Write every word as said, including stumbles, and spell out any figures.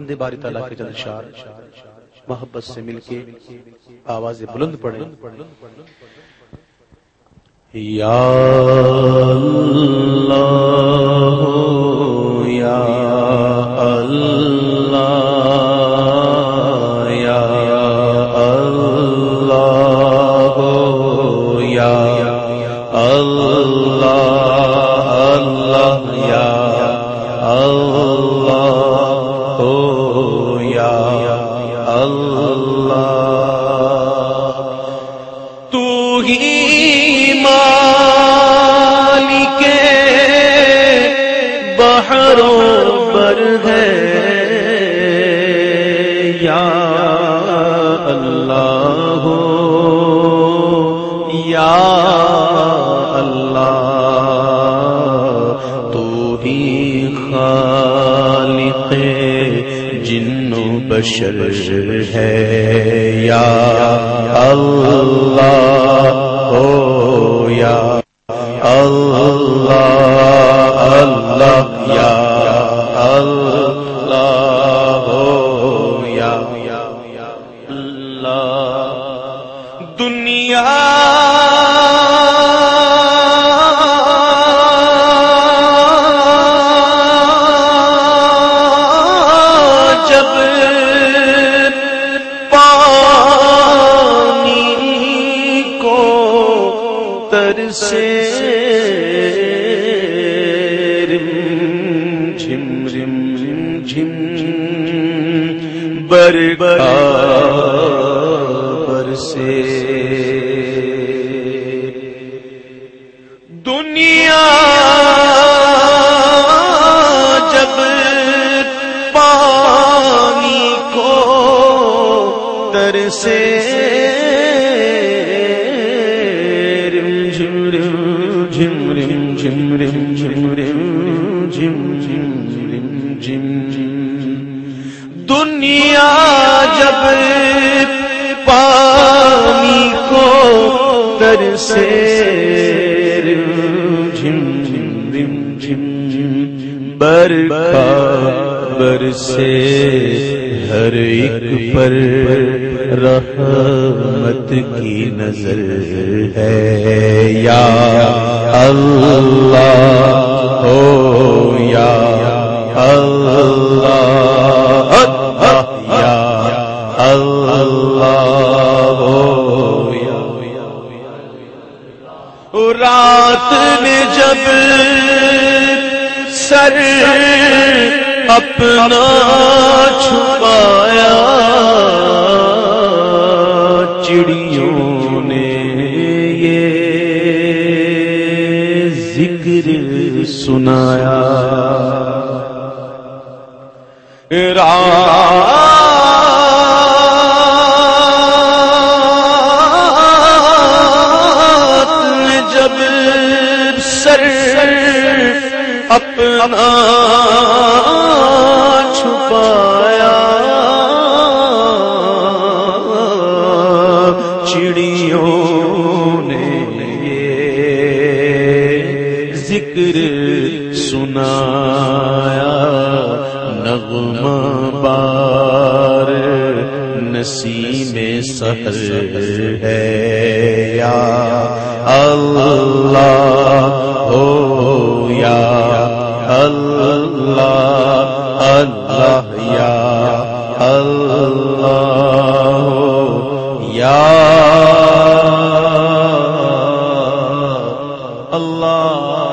بندے باری تعالیٰ کے جلد شار محبت سے مل کے آوازیں بلند پڑھیں. یا اللہ یا اللہ یا اللہ یا اللہ اللہ یا اللہ یا اللہ. تو ہی مالک بحروں پر ہے یا اللہ یا اللہ. تو ہی خالق جن و بشر ہے یا اللہ او یا اللہ اللہ یا اللہ او یا اللہ. دنیا سے رم جھم رم جھم برابر سے دنیا جب پانی کو ترسے جم رم جم رم جم رم جم جم رم جم. دنیا جب پانی کو ترسے رم جم رم جم برابر سے ہر ایک پر رحمت کی نظر ہے یا اللہ او یا اللہ یا اللہ او یا. رات نے جب سر اپنا چھپایا چڑیوں نے یہ ذکر سنایا. رات میں جب سر اپنا چھپایا چڑیوں نے یہ ذکر سنایا. نغمہ بار نسیم سحر ہے یا اللہ ہو یا اللہ اللہ یا اللہ یا اللہ.